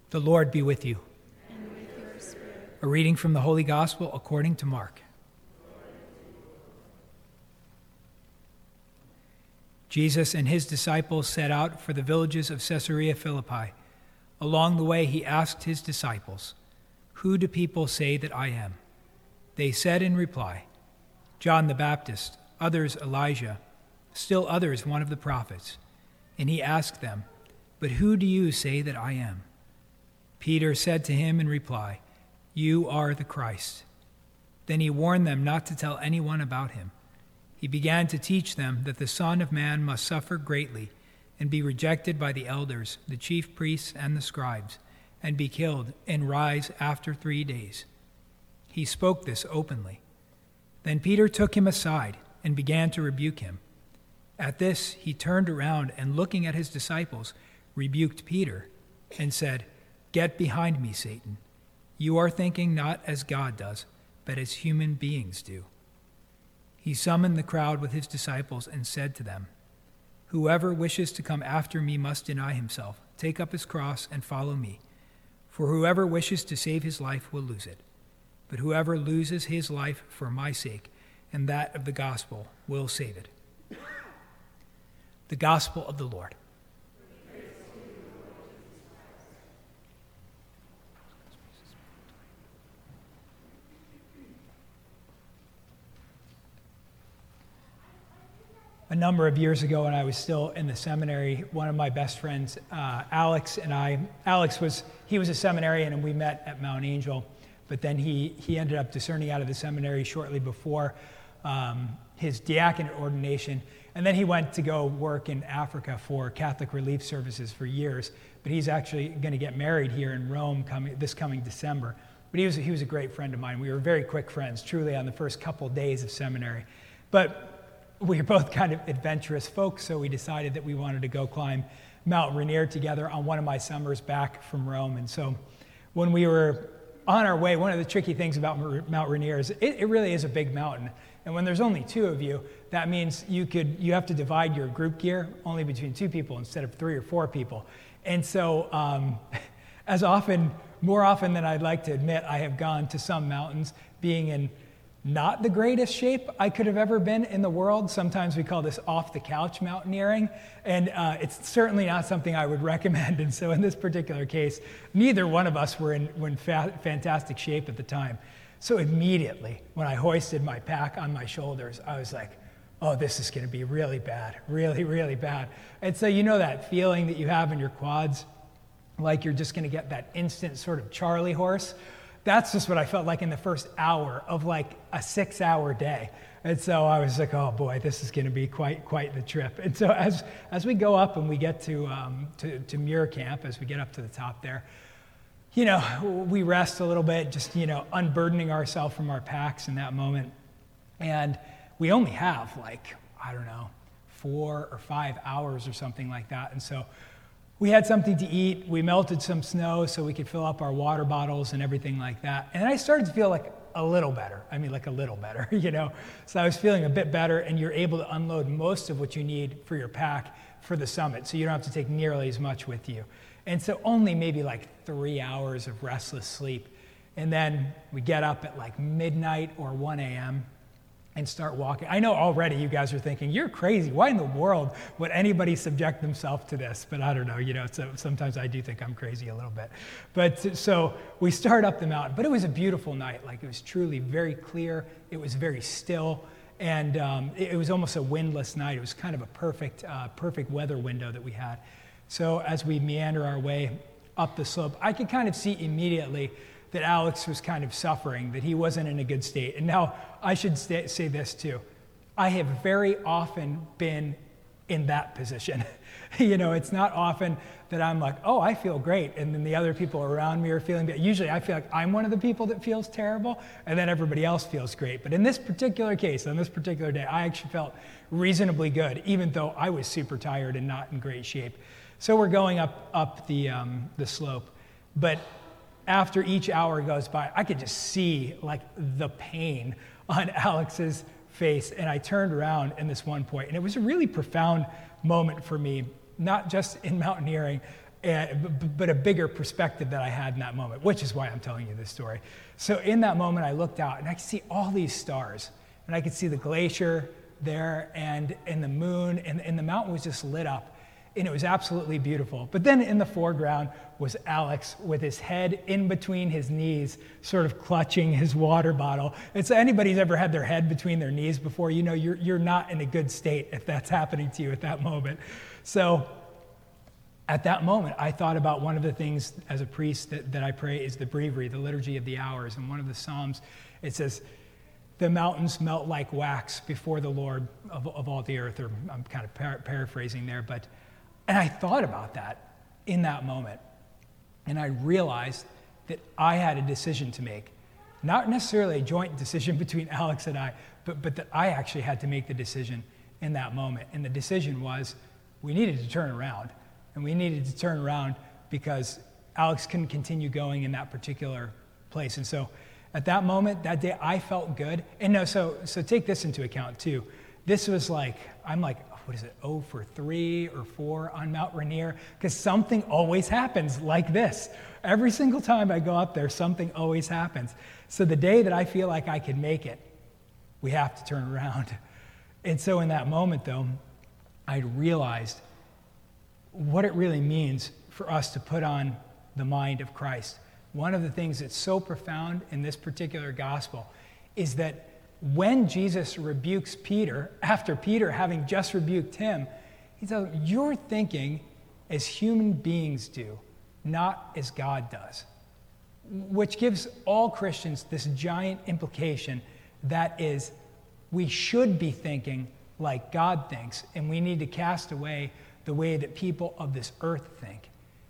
The Lord be with you. And with your spirit. A reading from the Holy Gospel according to Mark. Jesus and his disciples set out for the villages of Caesarea Philippi. Along the way, he asked his disciples, "Who do people say that I am?" They said in reply, "John the Baptist, others Elijah, still others one of the prophets." And he asked them, "But who do you say that I am?" Peter said to him in reply, "You are the Christ." Then he warned them not to tell anyone about him. He began to teach them that the Son of Man must suffer greatly and be rejected by the elders, the chief priests, and the scribes, and be killed and rise after 3 days. He spoke this openly. Then Peter took him aside and began to rebuke him. At this, he turned around and, looking at his disciples, rebuked Peter and said, "Get behind me, Satan. You are thinking not as God does, but as human beings do." He summoned the crowd with his disciples and said to them, "Whoever wishes to come after me must deny himself, take up his cross, and follow me. For whoever wishes to save his life will lose it. But whoever loses his life for my sake and that of the gospel will save it." The Gospel of the Lord. A number of years ago, when I was still in the seminary, one of my best friends, Alex, and I, he was a seminarian and we met at Mount Angel, but then he ended up discerning out of the seminary shortly before his diaconate ordination, and then he went to go work in Africa for Catholic Relief Services for years, but he's actually going to get married here in Rome this coming December. But he was a great friend of mine. We were very quick friends, truly, on the first couple days of seminary. But we were both kind of adventurous folks, so we decided that we wanted to go climb Mount Rainier together on one of my summers back from Rome. And so when we were on our way, one of the tricky things about Mount Rainier is it really is a big mountain. And when there's only two of you, that means you have to divide your group gear only between two people instead of 3 or 4 people. And so more often than I'd like to admit, I have gone to some mountains being in not the greatest shape I could have ever been in the world. Sometimes we call this off-the-couch mountaineering, and it's certainly not something I would recommend. And so in this particular case, neither one of us were in fantastic shape at the time. So immediately, when I hoisted my pack on my shoulders, I was like, oh, this is going to be really bad, really, really bad. And so you know that feeling that you have in your quads, like you're just going to get that instant sort of Charlie horse? That's just what I felt like in the first hour of like a 6-hour day. And so I was like, oh boy, this is going to be quite the trip. And so as we go up and we get to Muir Camp, as we get up to the top there, we rest a little bit, just, unburdening ourselves from our packs in that moment. And we only have 4 or 5 hours or something like that. And so we had something to eat. We melted some snow so we could fill up our water bottles and everything like that. And I started to feel like a little better. I mean, like a little better, So I was feeling a bit better, and you're able to unload most of what you need for your pack for the summit, so you don't have to take nearly as much with you. And so only maybe 3 hours of restless sleep. And then we get up at midnight or 1 a.m. and start walking. I know already you guys are thinking, you're crazy. Why in the world would anybody subject themselves to this? But I don't know, so sometimes I do think I'm crazy a little bit. But so we start up the mountain, but it was a beautiful night. It was truly very clear. It was very still. And it was almost a windless night. It was kind of a perfect weather window that we had. So as we meander our way up the slope, I could kind of see immediately that Alex was kind of suffering, that he wasn't in a good state. And now I should say this too. I have very often been in that position. It's not often that I'm like, oh, I feel great, and then the other people around me are feeling bad. Usually I feel like I'm one of the people that feels terrible, and then everybody else feels great. But in this particular case, on this particular day, I actually felt reasonably good, even though I was super tired and not in great shape. So we're going up the slope. But after each hour goes by, I could just see the pain on Alex's face. And I turned around in this one point, and it was a really profound moment for me, not just in mountaineering, but a bigger perspective that I had in that moment, which is why I'm telling you this story. So in that moment, I looked out and I could see all these stars, and I could see the glacier there and the moon, and the mountain was just lit up, and it was absolutely beautiful. But then in the foreground was Alex with his head in between his knees, sort of clutching his water bottle. And so anybody who's ever had their head between their knees before, you know you're not in a good state if that's happening to you at that moment. So at that moment, I thought about one of the things as a priest that I pray is the breviary, the liturgy of the hours. And one of the Psalms, it says, the mountains melt like wax before the Lord of all the earth, or I'm kind of paraphrasing there, and I thought about that in that moment. And I realized that I had a decision to make. Not necessarily a joint decision between Alex and I, but that I actually had to make the decision in that moment. And the decision was we needed to turn around. And we needed to turn around because Alex couldn't continue going in that particular place. And so at that moment, that day, I felt good. And no, so take this into account too. This was like, I'm like, what is it, 0 for 3 or 4 on Mount Rainier? Because something always happens like this. Every single time I go up there, something always happens. So the day that I feel like I can make it, we have to turn around. And so in that moment, though, I realized what it really means for us to put on the mind of Christ. One of the things that's so profound in this particular gospel is that when Jesus rebukes Peter, after Peter having just rebuked him, he tells him, you're thinking as human beings do, not as God does. Which gives all Christians this giant implication that is, we should be thinking like God thinks, and we need to cast away the way that people of this earth think.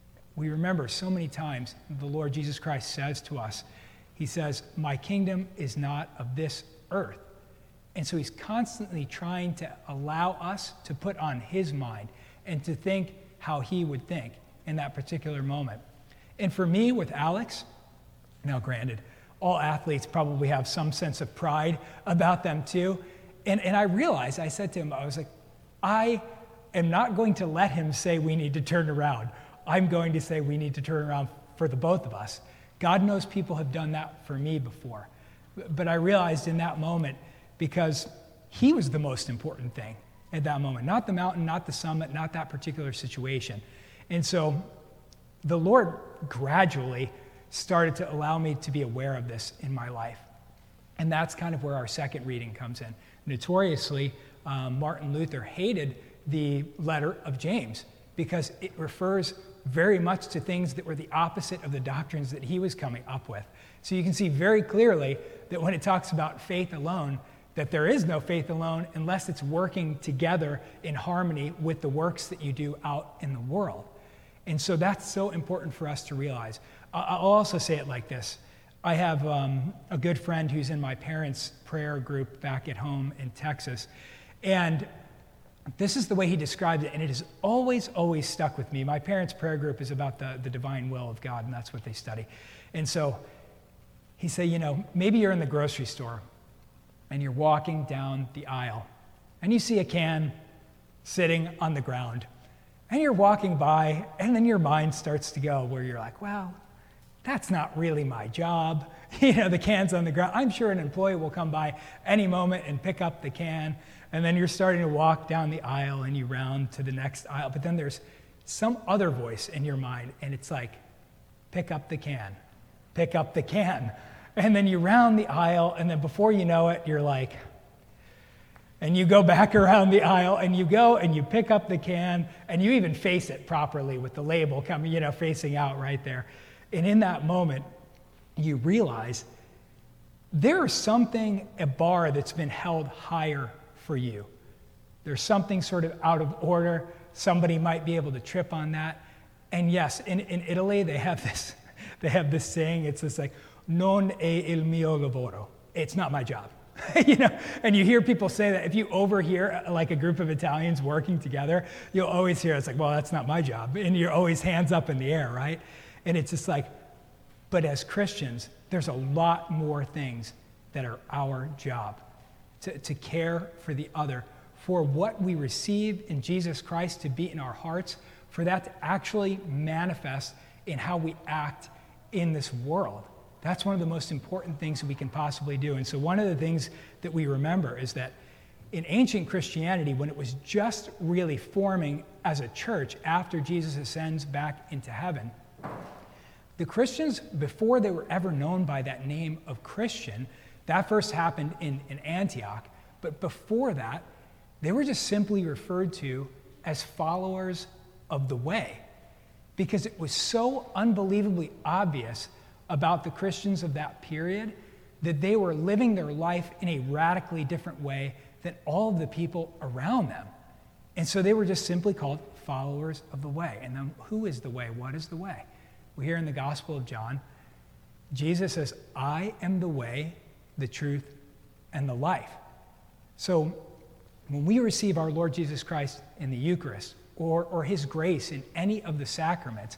We remember so many times the Lord Jesus Christ says to us, he says, my kingdom is not of this earth. And so he's constantly trying to allow us to put on his mind and to think how he would think in that particular moment. And for me, with Alex, now granted, all athletes probably have some sense of pride about them too. And I realized, I said to him, I was like, I am not going to let him say we need to turn around. I'm going to say we need to turn around for the both of us. God knows people have done that for me before. But I realized in that moment, because he was the most important thing at that moment, not the mountain, not the summit, not that particular situation. And so the Lord gradually started to allow me to be aware of this in my life. And that's kind of where our second reading comes in. Notoriously, Martin Luther hated the letter of James because it refers very much to things that were the opposite of the doctrines that he was coming up with. So you can see very clearly that when it talks about faith alone, that there is no faith alone unless it's working together in harmony with the works that you do out in the world. And so that's so important for us to realize. I'll also say it like this. I have a good friend who's in my parents' prayer group back at home in Texas. And this is the way he described it, and it has always, always stuck with me. My parents' prayer group is about the divine will of God, and that's what they study. And so he said, you know, maybe you're in the grocery store, and you're walking down the aisle, and you see a can sitting on the ground, and you're walking by, and then your mind starts to go where you're like, well, that's not really my job. You know, the can's on the ground. I'm sure an employee will come by any moment and pick up the can, and then you're starting to walk down the aisle, and you round to the next aisle, but then there's some other voice in your mind, and it's like, pick up the can, pick up the can. And then you round the aisle, and then before you know it, you're like, and you go back around the aisle, and you go and you pick up the can, and you even face it properly with the label coming, you know, facing out right there. And in that moment, you realize there's something, a bar that's been held higher for you. There's something sort of out of order. Somebody might be able to trip on that. And yes, in Italy, they have this saying, it's this like, non è il mio lavoro. It's not my job. You know, and you hear people say that. If you overhear like a group of Italians working together, you'll always hear it's like, well, that's not my job. And you're always hands up in the air, right? And it's just like, but as Christians, there's a lot more things that are our job. To care for the other, for what we receive in Jesus Christ to be in our hearts, for that to actually manifest in how we act in this world. That's one of the most important things that we can possibly do. And so one of the things that we remember is that in ancient Christianity, when it was just really forming as a church after Jesus ascends back into heaven, the Christians, before they were ever known by that name of Christian, that first happened in Antioch, but before that, they were just simply referred to as followers of the way, because it was so unbelievably obvious about the Christians of that period that they were living their life in a radically different way than all of the people around them. And so they were just simply called followers of the way. And then who is the way? What is the way? We hear in the Gospel of John, Jesus says, I am the way, the truth, and the life. So when we receive our Lord Jesus Christ in the Eucharist or his grace in any of the sacraments,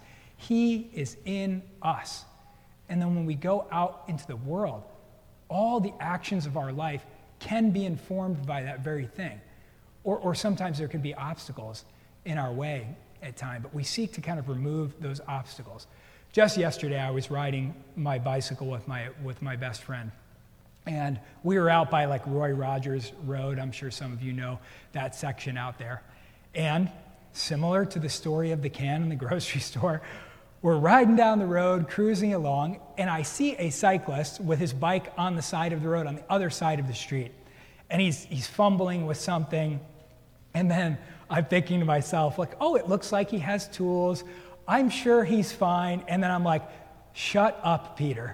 he is in us. And then when we go out into the world, all the actions of our life can be informed by that very thing. Or sometimes there can be obstacles in our way at times, but we seek to kind of remove those obstacles. Just yesterday, I was riding my bicycle with my best friend, and we were out by like Roy Rogers Road. I'm sure some of you know that section out there. And similar to the story of the can in the grocery store, we're riding down the road, cruising along, and I see a cyclist with his bike on the side of the road, on the other side of the street. And he's fumbling with something, and then I'm thinking to myself, like, oh, it looks like he has tools. I'm sure he's fine. And then I'm like, shut up, Peter.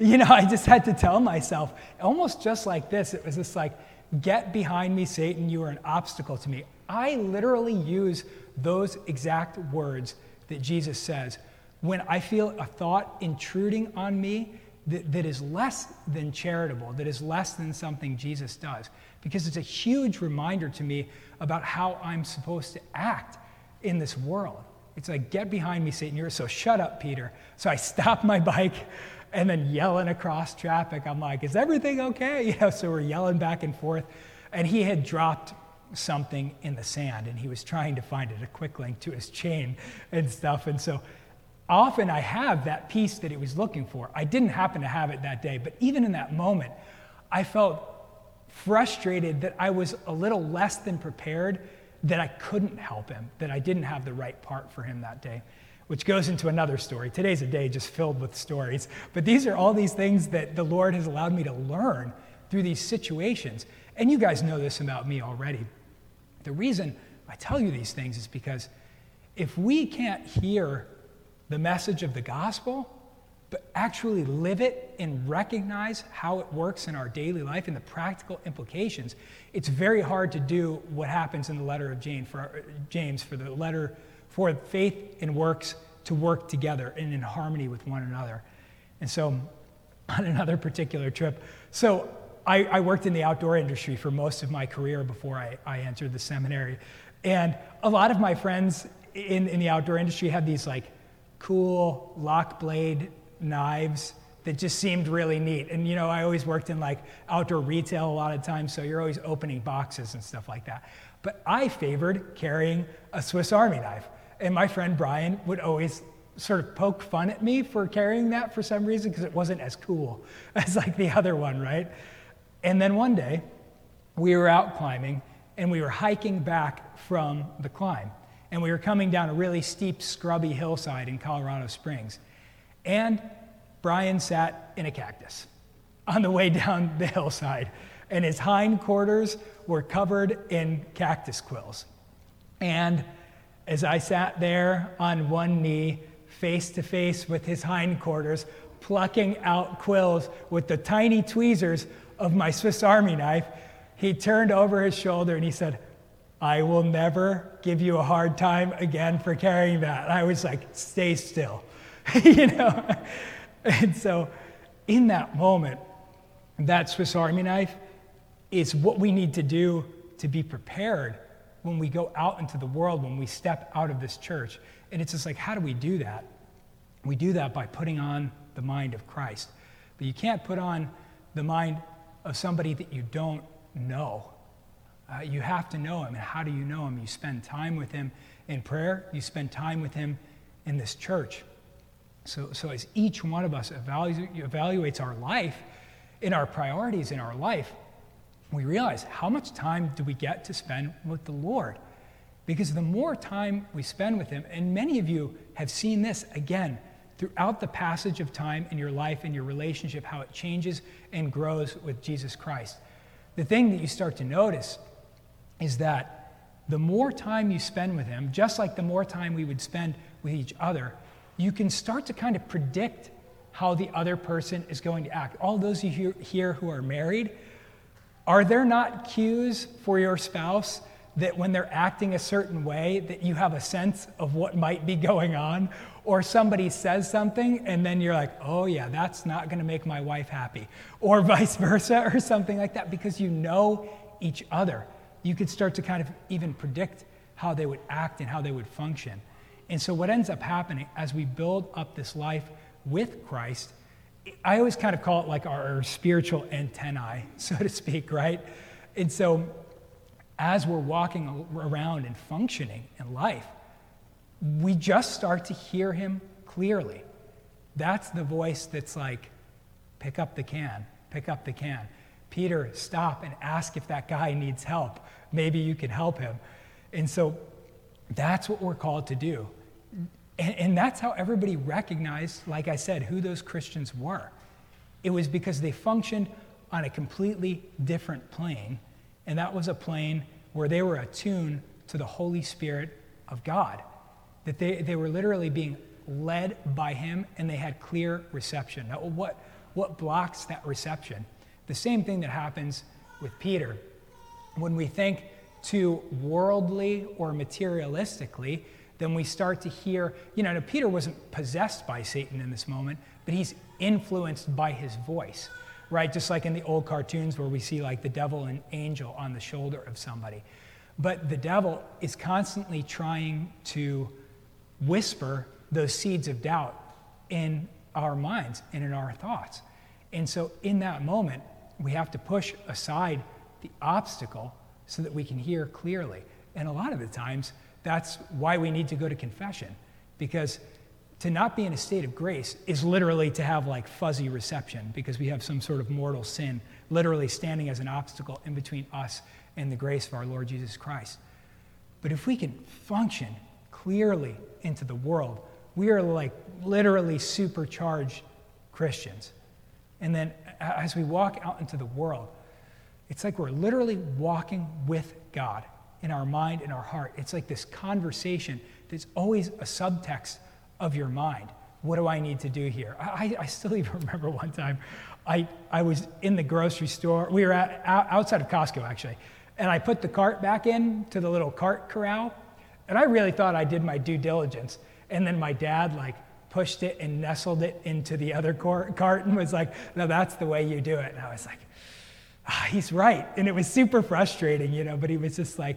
I just had to tell myself, almost just like this. It was just like, get behind me, Satan. You are an obstacle to me. I literally use those exact words that Jesus says when I feel a thought intruding on me that is less than charitable, that is less than something Jesus does, because it's a huge reminder to me about how I'm supposed to act in this world. It's like, get behind me, Satan. So shut up, Peter. So I stop my bike and then yelling across traffic. I'm like, is everything okay? So we're yelling back and forth. And he had dropped something in the sand, and he was trying to find it, a quick link to his chain and stuff. And so often I have that piece that he was looking for. I didn't happen to have it that day, but even in that moment, I felt frustrated that I was a little less than prepared, that I couldn't help him, that I didn't have the right part for him that day, which goes into another story. Today's a day just filled with stories, but these are all these things that the Lord has allowed me to learn through these situations. And you guys know this about me already. The reason I tell you these things is because if we can't hear the message of the gospel, but actually live it and recognize how it works in our daily life and the practical implications, it's very hard to do what happens in the letter of James, for the letter for faith and works to work together and in harmony with one another. And so on another particular trip, so I worked in the outdoor industry for most of my career before I entered the seminary. And a lot of my friends in the outdoor industry had these like cool lock blade knives that just seemed really neat. And I always worked in like outdoor retail a lot of times, so you're always opening boxes and stuff like that. But I favored carrying a Swiss Army knife. And my friend Brian would always sort of poke fun at me for carrying that for some reason, because it wasn't as cool as like the other one, right? And then one day, we were out climbing, and we were hiking back from the climb. And we were coming down a really steep, scrubby hillside in Colorado Springs. And Brian sat in a cactus on the way down the hillside, and his hindquarters were covered in cactus quills. And as I sat there on one knee, face to face with his hindquarters, plucking out quills with the tiny tweezers of my Swiss Army knife, he turned over his shoulder and he said, I will never give you a hard time again for carrying that. And I was like, stay still, And so in that moment, that Swiss Army knife is what we need to do to be prepared when we go out into the world, when we step out of this church. And it's just like, how do we do that? We do that by putting on the mind of Christ. But you can't put on the mind of somebody that you don't know. You have to know him. And how do you know him? You spend time with him in prayer. You spend time with him in this church. So as each one of us evaluates our life, in our priorities in our life, we realize how much time do we get to spend with the Lord? Because the more time we spend with him, and many of you have seen this again throughout the passage of time in your life and your relationship, how it changes and grows with Jesus Christ. The thing that you start to notice is that the more time you spend with him, just like the more time we would spend with each other, you can start to kind of predict how the other person is going to act. All those of you here who are married, are there not cues for your spouse that when they're acting a certain way, that you have a sense of what might be going on? Or somebody says something and then you're like, oh yeah, that's not going to make my wife happy. Or vice versa or something like that, because you know each other. You could start to kind of even predict how they would act and how they would function. And so what ends up happening as we build up this life with Christ, I always kind of call it like our spiritual antennae, so to speak, right? And so as we're walking around and functioning in life, we just start to hear him clearly. That's the voice that's like, pick up the can, pick up the can. Peter, stop and ask if that guy needs help. Maybe you can help him. And so that's what we're called to do. And that's how everybody recognized, like I said, who those Christians were. It was because they functioned on a completely different plane, and that was a plane where they were attuned to the Holy Spirit of God, that they were literally being led by him, and they had clear reception. Now, what blocks that reception? The same thing that happens with Peter. When we think too worldly or materialistically, then we start to hear, now Peter wasn't possessed by Satan in this moment, but he's influenced by his voice, right? Just like in the old cartoons where we see like the devil and angel on the shoulder of somebody. But the devil is constantly trying to whisper those seeds of doubt in our minds and in our thoughts. And so in that moment, we have to push aside the obstacle so that we can hear clearly. And a lot of the times, that's why we need to go to confession, because to not be in a state of grace is literally to have like fuzzy reception, because we have some sort of mortal sin literally standing as an obstacle in between us and the grace of our Lord Jesus Christ. But if we can function clearly into the world, we are like literally supercharged Christians. And then as we walk out into the world, it's like we're literally walking with God in our mind, in our heart. It's like this conversation that's always a subtext of your mind. What do I need to do here? I still even remember one time I was in the grocery store. We were outside of Costco, actually. And I put the cart back in to the little cart corral. And I really thought I did my due diligence. And then my dad pushed it and nestled it into the other cart and was like, no, that's the way you do it. And I was like, he's right. And it was super frustrating, but he was just like,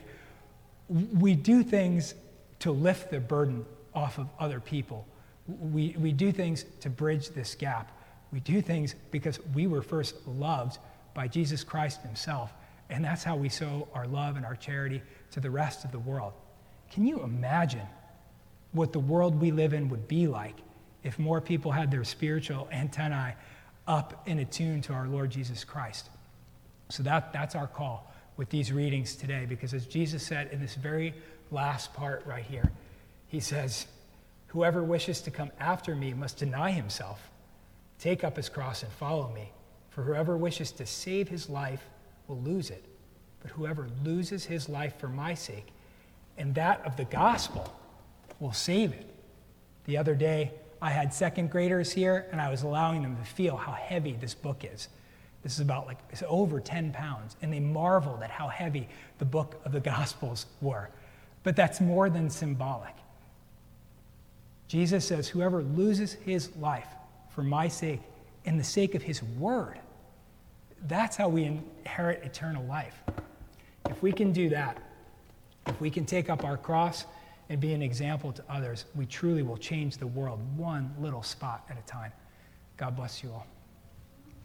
we do things to lift the burden off of other people. We do things to bridge this gap. We do things because we were first loved by Jesus Christ himself. And that's how we sow our love and our charity to the rest of the world. Can you imagine what the world we live in would be like if more people had their spiritual antennae up and attuned to our Lord Jesus Christ? So that's our call with these readings today, because as Jesus said in this very last part right here, he says, whoever wishes to come after me must deny himself, take up his cross and follow me. For whoever wishes to save his life will lose it. But whoever loses his life for my sake and that of the gospel will save it. The other day, I had second graders here, and I was allowing them to feel how heavy this book is. This is about it's over 10 pounds, and they marveled at how heavy the book of the Gospels were. But that's more than symbolic. Jesus says, whoever loses his life for my sake and the sake of his word, that's how we inherit eternal life. If we can do that, if we can take up our cross and be an example to others, we truly will change the world one little spot at a time. God bless you all.